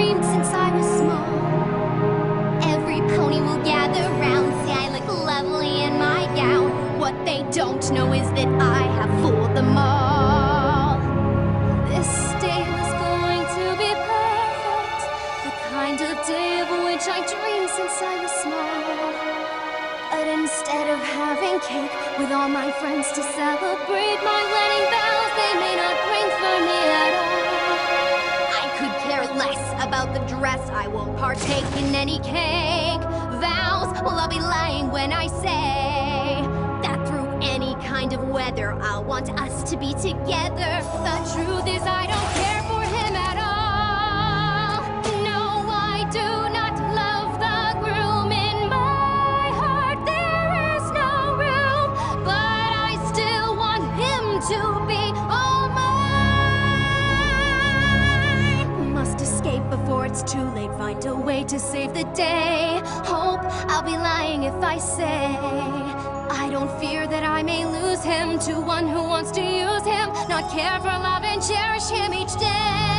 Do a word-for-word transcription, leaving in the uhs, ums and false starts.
dreamed since I was small. Every pony will gather round, say I look lovely in my gown. What they don't know is that I have fooled them all. This day was going to be perfect, the kind of day of which I dreamed since I was small. But instead of having cake with all my friends to celebrate my wedding vows, they may not bring for me at all. I could care less about the dress, I won't partake in any cake vows. Well, I'll be lying when I say that through any kind of weather I'll want us to be together. The truth is I don't care for him at all. No, I do not love the groom. In my heart there is no room, but I still want him to be all mine. Must escape before it's too late, find a way to save the day. Hope I'll be lying if I say I don't fear that I may lose him to one who wants to use him, not care for love and cherish him each day.